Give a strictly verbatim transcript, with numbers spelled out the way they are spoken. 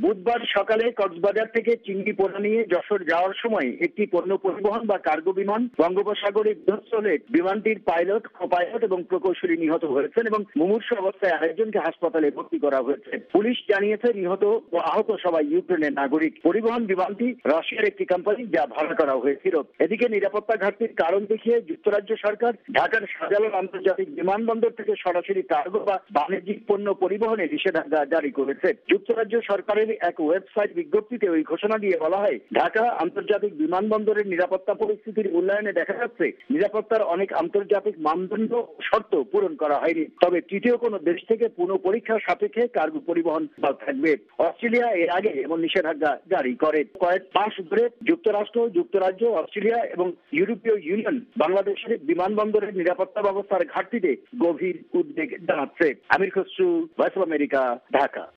বুধবার সকালে কক্সবাজার থেকে চিংড়ি পোনা নিয়ে যশোর যাওয়ার সময় একটি পণ্য পরিবহন বা কার্গো বিমান বঙ্গোপসাগরে বিধ্বস্ত হলে বিমানটির পাইলট, কো-পাইলট এবং প্রকৌশলী নিহত হয়েছেন এবং মুমূর্ষু অবস্থায় আরেকজনকে হাসপাতালে ভর্তি করা হয়েছে। পুলিশ জানিয়েছে নিহত ও আহত সবাই ইউক্রেনের নাগরিক। পরিবহন বিমানটি রাশিয়ার একটি কোম্পানি যা ভাড়া করা হয়েছিল। এদিকে নিরাপত্তা ঘাটতির কারণ দেখিয়ে যুক্তরাজ্য সরকার ঢাকার শাহজালাল আন্তর্জাতিক বিমানবন্দর থেকে সরাসরি কার্গো বা বাণিজ্যিক পণ্য পরিবহনে নিষেধাজ্ঞা জারি করেছে। যুক্তরাজ্য সরকারের এক ওয়েবসাইট বিজ্ঞপ্তিতে ওই ঘোষণা দিয়ে বলা হয়, ঢাকা আন্তর্জাতিক বিমানবন্দরের নিরাপত্তা পরিস্থিতির উন্নয়নে দেখা যাচ্ছে নিরাপত্তার অনেক আন্তর্জাতিক মানদণ্ড শর্ত পূরণ করা হয়নি। তবে তৃতীয় কোনো দেশ থেকে পুনঃ পরীক্ষার সাপেক্ষে কার্গো পরিবহন থাকবে। অস্ট্রেলিয়া এর আগে এমন নিষেধাজ্ঞা জারি করে। কয়েক মাস ধরে যুক্তরাষ্ট্র, যুক্তরাজ্য, অস্ট্রেলিয়া এবং ইউরোপীয় ইউনিয়ন বাংলাদেশের বিমানবন্দরের নিরাপত্তা ব্যবস্থার ঘাটতিতে গভীর উদ্বেগ জানাচ্ছে। Amir Khasru, voice of America, Dhaka.